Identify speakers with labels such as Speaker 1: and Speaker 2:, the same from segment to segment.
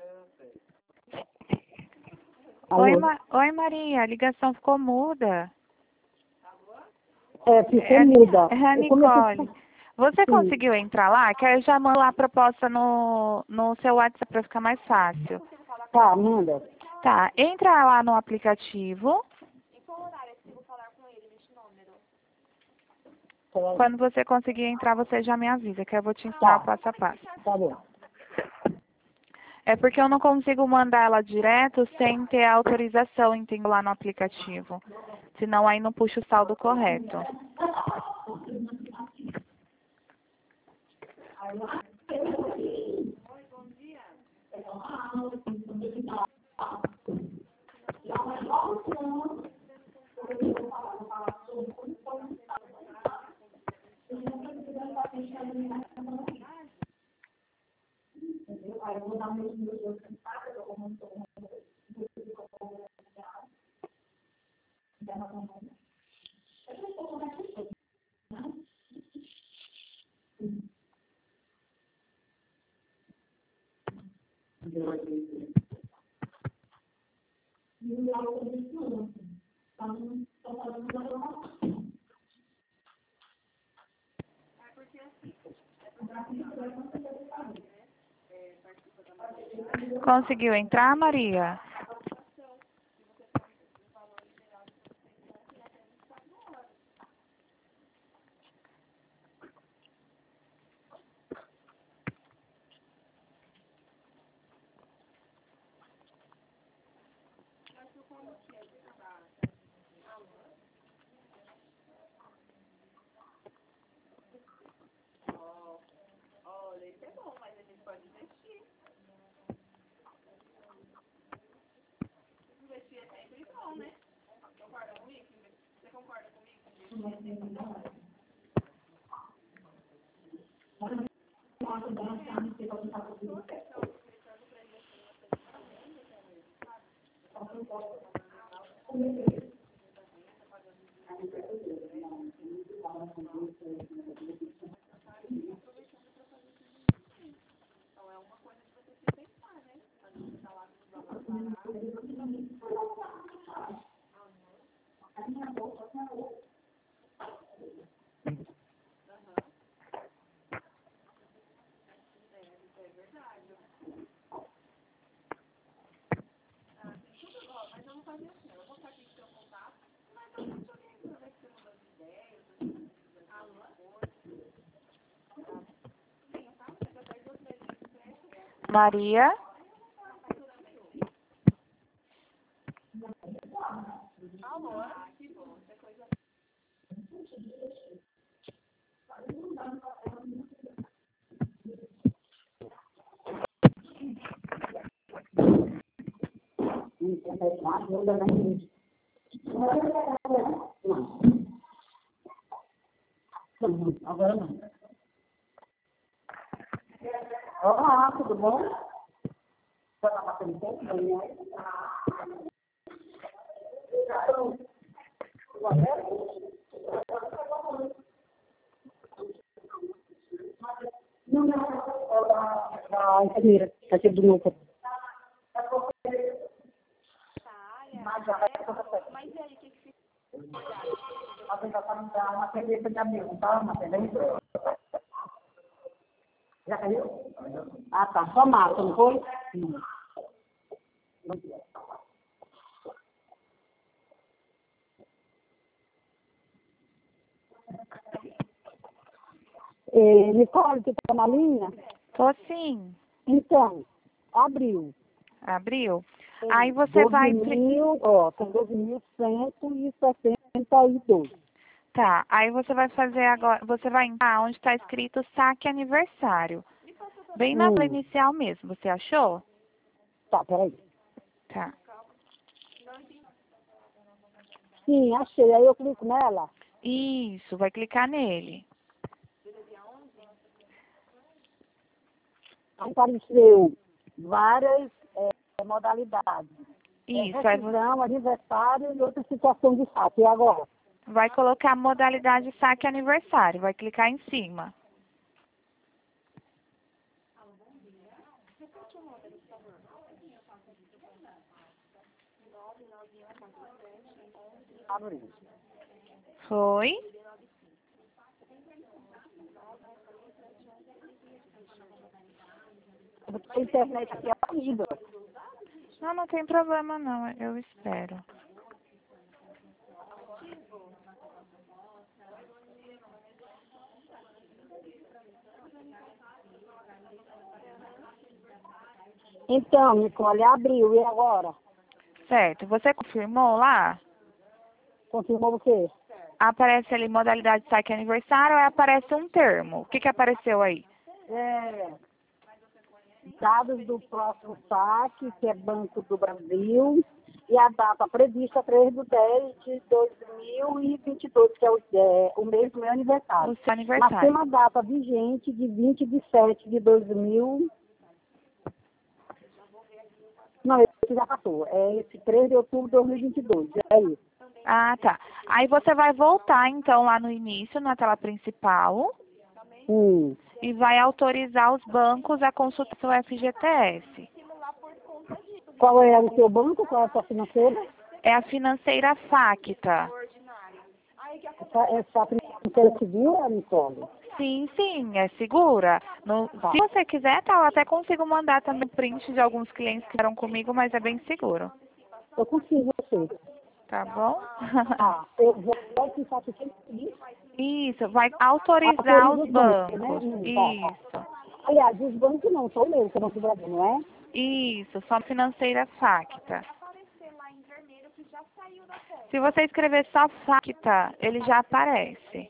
Speaker 1: Oi, Oi, Maria, a ligação ficou muda.
Speaker 2: Ficou muda.
Speaker 1: É a Nicole. Você conseguiu entrar lá? Que aí eu já mando lá a proposta no seu WhatsApp para ficar mais fácil.
Speaker 2: Tá, manda.
Speaker 1: Tá, entra lá no aplicativo. Quando você conseguir entrar, você já me avisa, que eu vou te ensinar o passo a passo.
Speaker 2: Tá bom.
Speaker 1: É porque eu não consigo mandar ela direto sem ter autorização, entendo, lá no aplicativo. Senão aí não puxa o saldo correto. Conseguiu entrar, Maria? Maria?
Speaker 2: Agora não. Olá, tudo bom? Você está passando tempo da minha aí? Não, a enfermeira está aqui do meu. Mas e aí, o que fica? A pessoa está me dando uma cabeça de amigo, tá? Uma cabeça. Já caiu? Ah, tá. Só mata, não foi? Nicole, você está na linha?
Speaker 1: Tô sim.
Speaker 2: Então, abriu.
Speaker 1: Abriu? Aí você vai...
Speaker 2: São 12.162.
Speaker 1: Tá, aí você vai fazer agora... Você vai entrar onde está escrito saque aniversário. Bem na inicial mesmo, você achou?
Speaker 2: Tá, peraí.
Speaker 1: Tá.
Speaker 2: Sim, achei. Aí eu clico nela.
Speaker 1: Isso, vai clicar nele.
Speaker 2: Apareceu várias modalidades.
Speaker 1: Isso, aí você
Speaker 2: Rescisão, aniversário e outra situação de fato. E agora?
Speaker 1: vai colocar a modalidade saque aniversário, vai clicar em cima. Foi?
Speaker 2: A internet aqui é horrível.
Speaker 1: Não, não tem problema não, eu espero.
Speaker 2: Então, Nicole, abriu, e agora?
Speaker 1: Certo, você confirmou lá?
Speaker 2: Confirmou o quê?
Speaker 1: Aparece ali modalidade saque aniversário ou aparece um termo? O que que apareceu aí?
Speaker 2: Dados do próximo saque, que é Banco do Brasil, e a data prevista 3/10/2022, que é o mês do meu aniversário.
Speaker 1: O seu
Speaker 2: Mas tem
Speaker 1: aniversário.
Speaker 2: uma data vigente de 20/7/2000. Não, esse já passou. É esse 3 de outubro de 2022. É isso.
Speaker 1: Ah, tá. Aí você vai voltar, então, lá no início, na tela principal, e vai autorizar os bancos a consultar o FGTS.
Speaker 2: Qual é o seu banco? Qual é a sua financeira?
Speaker 1: É a financeira Facta.
Speaker 2: Essa financeira segura, Nicole?
Speaker 1: Sim, sim, é segura. Se você quiser, tá, eu até consigo mandar também print de alguns clientes que eram comigo, mas é bem seguro.
Speaker 2: Eu consigo, você.
Speaker 1: Tá bom?
Speaker 2: Eu vou pensar que tem que ir.
Speaker 1: Isso, vai autorizar
Speaker 2: Autoriza
Speaker 1: os
Speaker 2: os bancos, né?
Speaker 1: bancos.
Speaker 2: Tá.
Speaker 1: Isso.
Speaker 2: Aliás, os bancos não, só o meu, que é o Banco do Brasil, não é?
Speaker 1: Isso, só financeira Facta. Se você escrever só Facta, ele já aparece.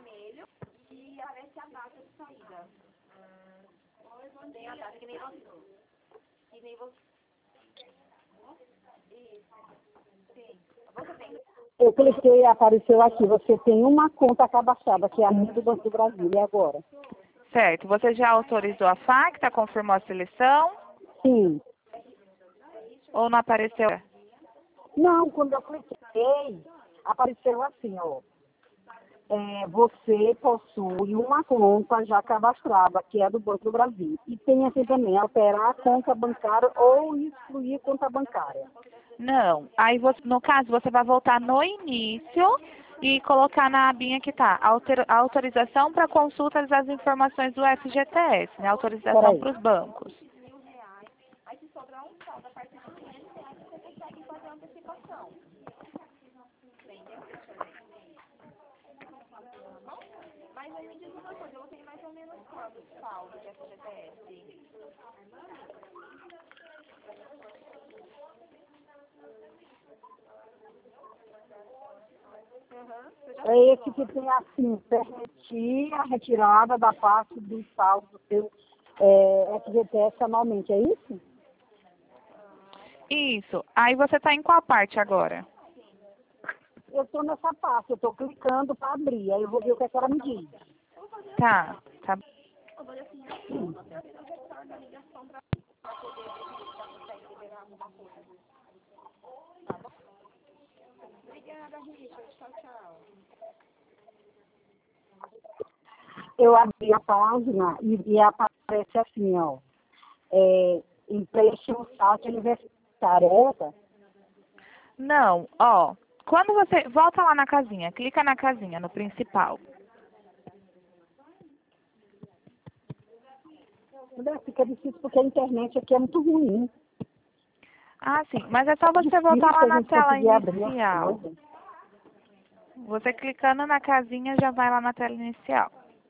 Speaker 2: Eu cliquei, apareceu aqui, você tem uma conta cadastrada, que é a minha do Banco do Brasil, e agora?
Speaker 1: Certo, você já autorizou a Facta, confirmou a seleção
Speaker 2: Sim.
Speaker 1: ou não apareceu?
Speaker 2: Não, quando eu cliquei, apareceu assim, ó. Você possui uma conta já cadastrada, que é do Banco do Brasil. E tem aqui também, alterar a conta bancária ou excluir conta bancária.
Speaker 1: Não. Aí, no caso, você vai voltar no início e colocar na abinha que tá autorização para consulta das informações do FGTS, né? Autorização para os bancos.
Speaker 2: É esse que tem assim, permitir a retirada da parte do saldo do seu FGTS anualmente, é isso?
Speaker 1: Isso. Aí você tá em qual parte agora?
Speaker 2: Eu estou nessa parte, eu estou clicando para abrir, aí eu vou ver o que é que ela me diz.
Speaker 1: Tá. Tá.
Speaker 2: Eu abri a página e aparece assim, ó, empréstimo saque aniversário, é essa?
Speaker 1: Não, ó. Quando você volta lá na casinha, clica na casinha, no principal.
Speaker 2: Fica difícil porque a internet aqui é muito ruim.
Speaker 1: Ah, sim. Mas é só você
Speaker 2: Difícil
Speaker 1: voltar lá
Speaker 2: a
Speaker 1: na
Speaker 2: gente
Speaker 1: tela
Speaker 2: conseguir abrir as
Speaker 1: inicial.
Speaker 2: coisas.
Speaker 1: Você clicando na casinha já vai lá na tela inicial.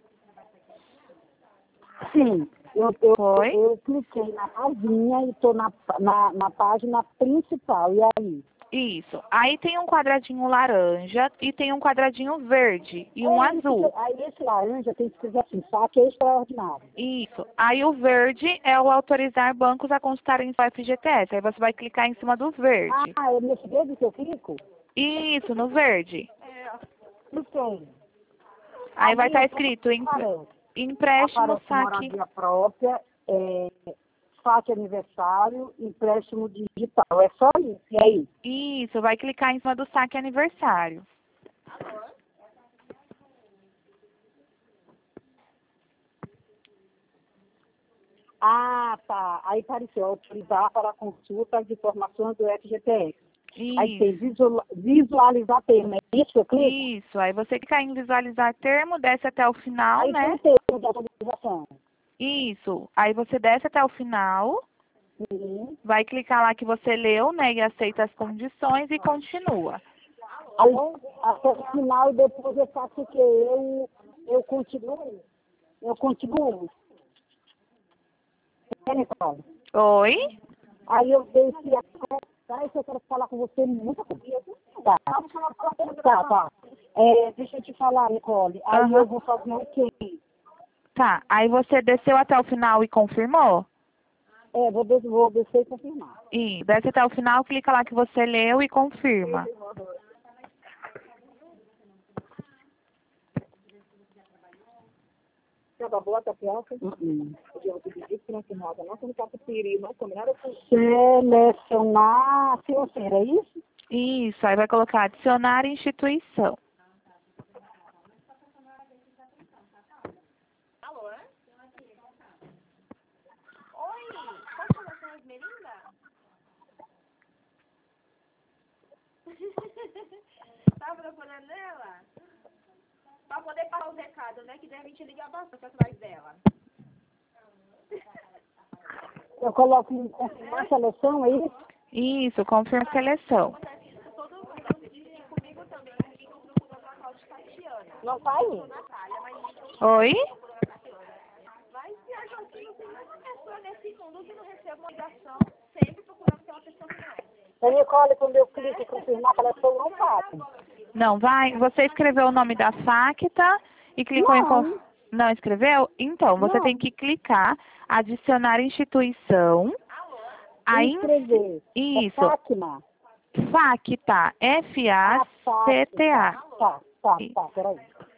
Speaker 2: Sim,
Speaker 1: Foi?
Speaker 2: eu cliquei na casinha e estou na página principal. E aí?
Speaker 1: Isso. Aí tem um quadradinho laranja e tem um quadradinho verde e um azul.
Speaker 2: Aí esse laranja tem que escrever assim, saque extraordinário.
Speaker 1: Isso. Aí o verde é o autorizar bancos a consultarem o FGTS. Aí você vai clicar em cima do verde.
Speaker 2: É nesse dedo que eu clico?
Speaker 1: Isso, no verde.
Speaker 2: Cliquei.
Speaker 1: Aí vai estar
Speaker 2: eu
Speaker 1: escrito
Speaker 2: aparece
Speaker 1: empréstimo saque.
Speaker 2: moradia própria, saque aniversário, empréstimo digital. É só isso, e aí?
Speaker 1: Isso, vai clicar em cima do saque aniversário.
Speaker 2: Ah, tá. Aí apareceu autorizar para consulta as informações do FGTS. Aí tem
Speaker 1: Isso.
Speaker 2: visualizar termo, é isso que eu clico?
Speaker 1: Isso. Aí você clica em visualizar termo, desce até o final,
Speaker 2: Aí
Speaker 1: né?
Speaker 2: tem termo de autorização.
Speaker 1: Isso. Aí você desce até o final,
Speaker 2: Sim.
Speaker 1: vai clicar lá que você leu, né? E aceita as condições e continua.
Speaker 2: Aí até o final e depois eu faço o quê? Eu continuo. Eu continuo. É, Nicole?
Speaker 1: Oi?
Speaker 2: Aí eu deixo atrás, eu quero falar com você muita coisa. Tá. Tá. Deixa eu te falar, Nicole. Aí
Speaker 1: Aham.
Speaker 2: eu vou fazer o quê?
Speaker 1: Tá. Aí você desceu até o final e confirmou?
Speaker 2: Vou descer e confirmar.
Speaker 1: E desce até o final, clica lá que você leu e confirma.
Speaker 2: Acabou a tapioca? Selecionar financeira, é isso?
Speaker 1: Isso. Aí vai colocar adicionar instituição.
Speaker 3: Tá procurando ela? Pra poder passar os recados, né? Que deve te ligar bastante atrás dela.
Speaker 2: Eu coloco em confirmar a seleção, é isso?
Speaker 1: Isso. Confirma a seleção.
Speaker 3: Todo mundo e comigo também. Ninguém procurando a Cláudia Tatiana.
Speaker 2: Não tá aí.
Speaker 3: Natália, mas ninguém
Speaker 1: Oi?
Speaker 3: procurando a Tatiana. Mas se a gente não tem uma pessoa nesse mundo que não recebe uma ligação, sempre procurando aquela pessoa que não é.
Speaker 2: A Nicole, quando eu clico em confirmar a seleção, não faz.
Speaker 1: Não, vai. Você escreveu o nome da facta e clicou em...
Speaker 2: Não,
Speaker 1: Não escreveu? Então, você tem
Speaker 2: não.
Speaker 1: que clicar, adicionar instituição. Aí,
Speaker 2: Inscrever. É
Speaker 1: isso.
Speaker 2: FACMA.
Speaker 1: Facta. F-A-C-T-A.
Speaker 2: Tá, peraí.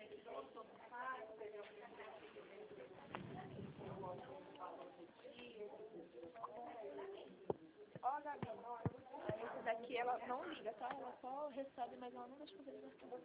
Speaker 3: Ó, Gabi, esse daqui ela não liga, tá? Ela só recebe, mas ela não deixa fazer ligação.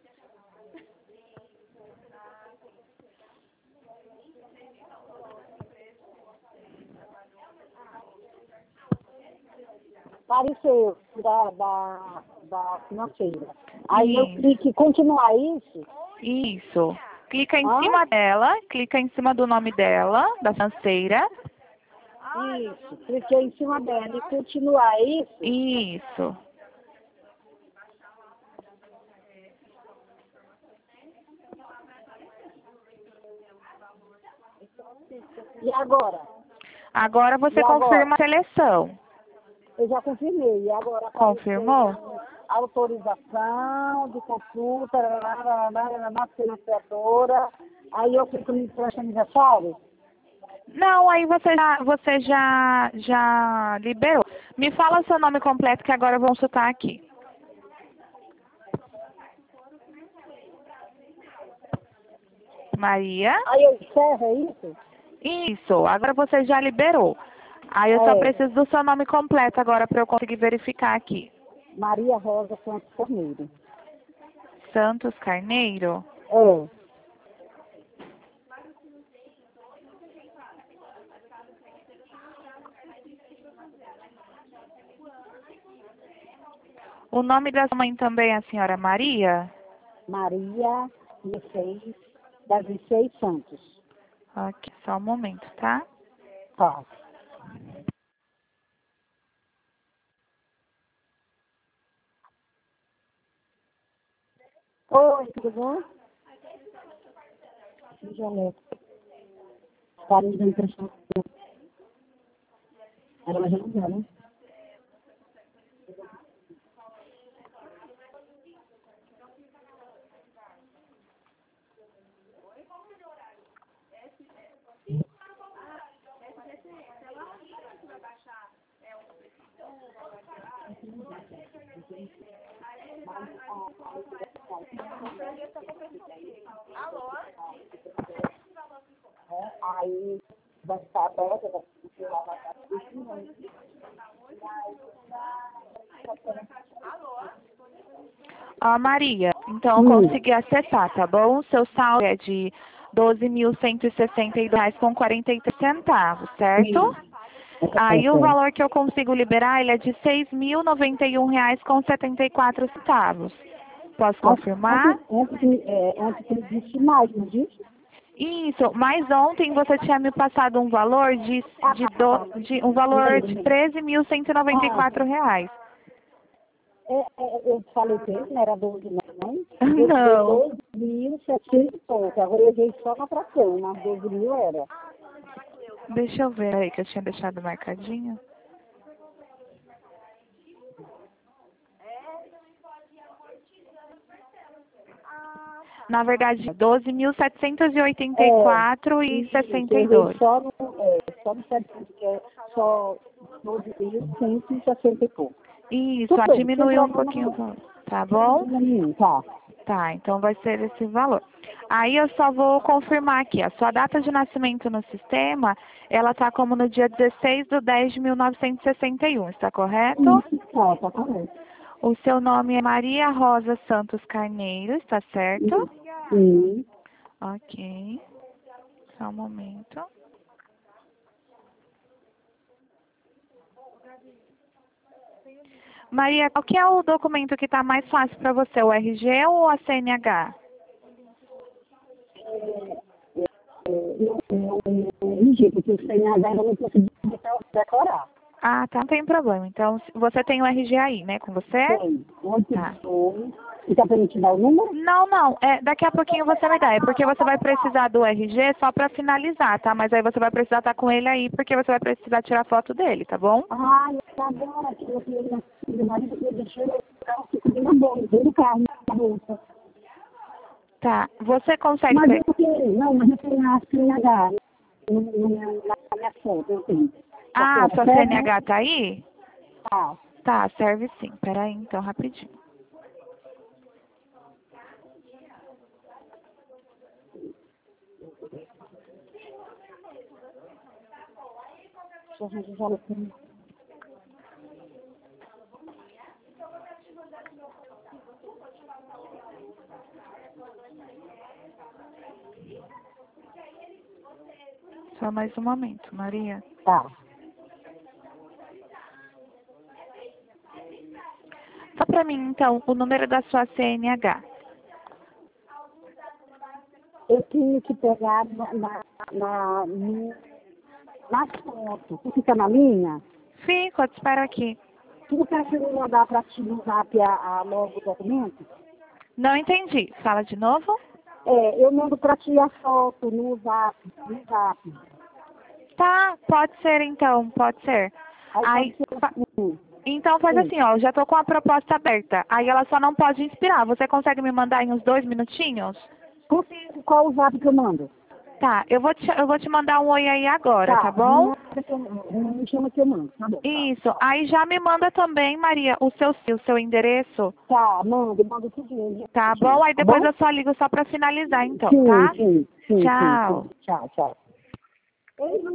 Speaker 2: Apareceu da financeira. Aí eu
Speaker 1: Isso.
Speaker 2: clico em continuar isso.
Speaker 1: Isso. Clica em
Speaker 2: Hã?
Speaker 1: cima dela, clica em cima do nome dela, da financeira.
Speaker 2: Isso. Cliquei em cima dela e continuar isso.
Speaker 1: Isso.
Speaker 2: E agora?
Speaker 1: Agora você
Speaker 2: E agora?
Speaker 1: confirma a seleção.
Speaker 2: Eu já confirmei. E agora
Speaker 1: Confirmou?
Speaker 2: autorização de consulta, financiadora. Aí eu clico no presta aniversário.
Speaker 1: Não, aí você já liberou. Me fala seu nome completo que agora vamos chutar aqui. Maria.
Speaker 2: Aí eu encerro, é isso?
Speaker 1: Isso, agora você já liberou. Aí eu só
Speaker 2: É.
Speaker 1: preciso do seu nome completo agora para eu conseguir verificar aqui.
Speaker 2: Maria Rosa Santos Corneiro.
Speaker 1: Santos Carneiro.
Speaker 2: É.
Speaker 1: O nome da sua mãe também é a senhora Maria?
Speaker 2: Maria das Vicês Santos.
Speaker 1: Ok, só um momento, tá?
Speaker 2: Tá. Oi, tudo bom? Janete. Parei da impressão. Era uma janela, né? Aí vai ficar aberta, vai ficar
Speaker 1: Ó, Maria, então eu consegui acessar, tá bom? O seu saldo é de R$ 12.162,43, certo? Aí o valor que eu consigo liberar, ele é de R$ 6.091,74. Posso confirmar?
Speaker 2: Ontem que ele disse mais, não disse?
Speaker 1: Isso, mas ontem você tinha me passado um valor um valor de R$ 13.194.
Speaker 2: Eu falei que ele não era 12, não.
Speaker 1: Não.
Speaker 2: 12.700 e pouco. Agora eu dei só na fração, mas 12 mil era.
Speaker 1: Deixa eu ver aí que eu tinha deixado marcadinho. Na verdade, 12.784,62.
Speaker 2: Só no 700, que é só 12.160 e pouco.
Speaker 1: Isso,
Speaker 2: Tudo bem,
Speaker 1: diminuiu um
Speaker 2: sem problema
Speaker 1: pouquinho o
Speaker 2: nenhum.
Speaker 1: valor. Tá bom?
Speaker 2: Tá.
Speaker 1: Tá, então vai ser esse valor. Aí eu só vou confirmar aqui. A sua data de nascimento no sistema, ela tá como no dia 16/10/1961, está correto?
Speaker 2: Isso, tá correto.
Speaker 1: O seu nome é Maria Rosa Santos Carneiro, está certo?
Speaker 2: Sim.
Speaker 1: Ok. Só um momento. Maria, qual que é o documento que está mais fácil para você, o RG ou a CNH?
Speaker 2: RG, porque o CNH ainda não consegui decorar.
Speaker 1: Ah, tá, não tem problema. Então, você tem o RG aí, né, com você?
Speaker 2: Tem. Ontem
Speaker 1: Tá.
Speaker 2: foi. E tá pra me te dar o número?
Speaker 1: Não. Daqui a pouquinho você me dá. É porque você vai precisar do RG só para finalizar, tá? Mas aí você vai precisar estar com ele aí, porque você vai precisar tirar foto dele, tá bom?
Speaker 2: Ah, eu agora que eu fui na filha, mas eu deixei o carro ficar dentro do carro, na bolsa.
Speaker 1: Tá. Você consegue...
Speaker 2: Mas eu tenho a CNH na minha foto, eu tenho.
Speaker 1: Ah, sua
Speaker 2: Serve?
Speaker 1: CNH tá aí?
Speaker 2: Tá.
Speaker 1: Tá, serve sim. Peraí, então, rapidinho.
Speaker 2: Deixa eu arranjar aqui.
Speaker 1: Só mais um momento, Maria.
Speaker 2: Tá.
Speaker 1: Só pra mim, então, o número da sua CNH.
Speaker 2: Eu tenho que pegar na foto. Você fica na minha?
Speaker 1: Fico, eu te espero aqui.
Speaker 2: Tu não quer que eu mandar pra ti no zap logo o documento?
Speaker 1: Não entendi. Fala de novo?
Speaker 2: Eu mando pra ti a foto no zap.
Speaker 1: Tá, pode ser então, pode ser. Aí, então faz
Speaker 2: Sim.
Speaker 1: assim, ó, eu já tô com a proposta aberta. Aí ela só não pode inspirar. Você consegue me mandar em uns 2 minutinhos?
Speaker 2: Qual o zap que eu mando?
Speaker 1: Tá, eu vou te mandar um oi aí agora, tá bom?
Speaker 2: Me chama que eu mando, tá bom.
Speaker 1: Isso. Aí já me manda também, Maria, o seu endereço.
Speaker 2: Tá, manda tudo.
Speaker 1: Tá bom? Aí depois eu só ligo só pra finalizar então, tá?
Speaker 2: Sim.
Speaker 1: Tchau.
Speaker 2: Tchau.